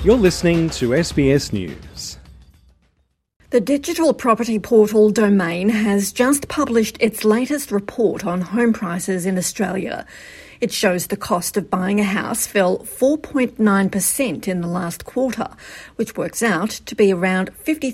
You're listening to SBS News. The digital property portal Domain has just published its latest report on home prices in Australia. It shows the cost of buying a house fell 4.9% in the last quarter, which works out to be around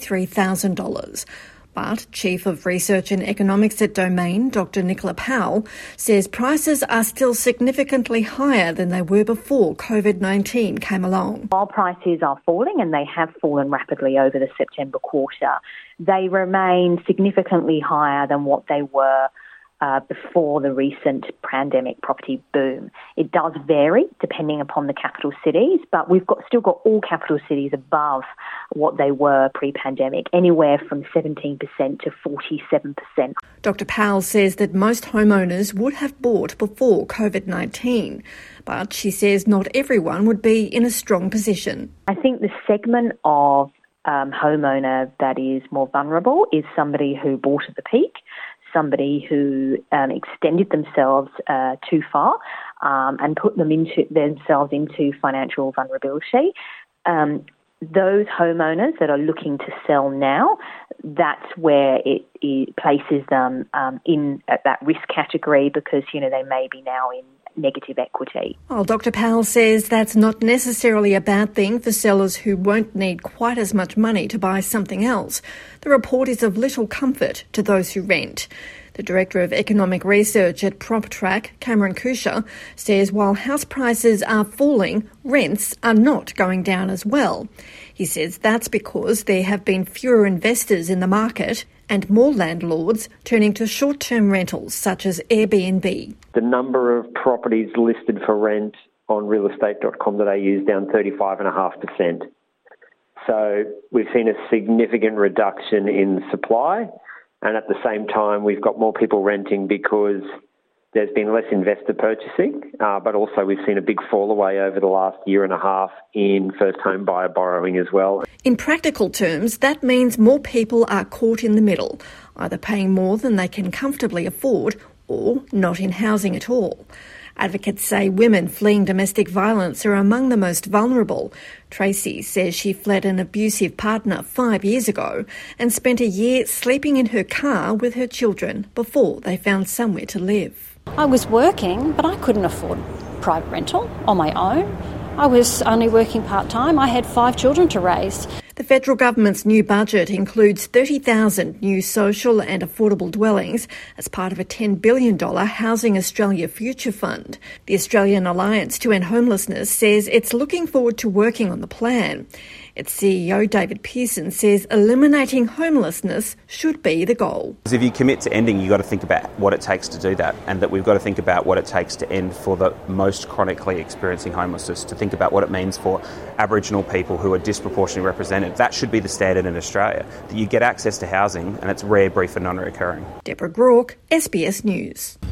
$53,000. But Chief of Research and Economics at Domain, Dr. Nicola Powell, says prices are still significantly higher than they were before COVID-19 came along. While prices are falling, and they have fallen rapidly over the September quarter, they remain significantly higher than what they were before the recent pandemic property boom. It does vary depending upon the capital cities, but we've still got all capital cities above what they were pre-pandemic, anywhere from 17% to 47%. Dr. Powell says that most homeowners would have bought before COVID-19, but she says not everyone would be in a strong position. I think the segment of homeowner that is more vulnerable is somebody who bought at the peak, somebody who extended themselves too far and put themselves into financial vulnerability. Those homeowners that are looking to sell now, that's where it places them in at that risk category because, they may be now in negative equity. Well, Dr. Powell says that's not necessarily a bad thing for sellers who won't need quite as much money to buy something else. The report is of little comfort to those who rent. The Director of Economic Research at PropTrack, Cameron Kusher, says while house prices are falling, rents are not going down as well. He says that's because there have been fewer investors in the market and more landlords turning to short-term rentals such as Airbnb. The number of properties listed for rent on realestate.com.au is down 35.5%. So we've seen a significant reduction in supply, and at the same time we've got more people renting because there's been less investor purchasing, but also we've seen a big fall away over the last year and a half in first home buyer borrowing as well. In practical terms, that means more people are caught in the middle, either paying more than they can comfortably afford or not in housing at all. Advocates say women fleeing domestic violence are among the most vulnerable. Tracy says she fled an abusive partner 5 years ago and spent a year sleeping in her car with her children before they found somewhere to live. I was working, but I couldn't afford private rental on my own. I was only working part-time. I had 5 children to raise. The federal government's new budget includes 30,000 new social and affordable dwellings as part of a $10 billion Housing Australia Future Fund. The Australian Alliance to End Homelessness says it's looking forward to working on the plan. Its CEO, David Pearson, says eliminating homelessness should be the goal. If you commit to ending, you've got to think about what it takes to do that, and that we've got to think about what it takes to end for the most chronically experiencing homelessness, to think about what it means for Aboriginal people who are disproportionately represented. That should be the standard in Australia, that you get access to housing and it's rare, brief and non-recurring. Deborah Groark, SBS News.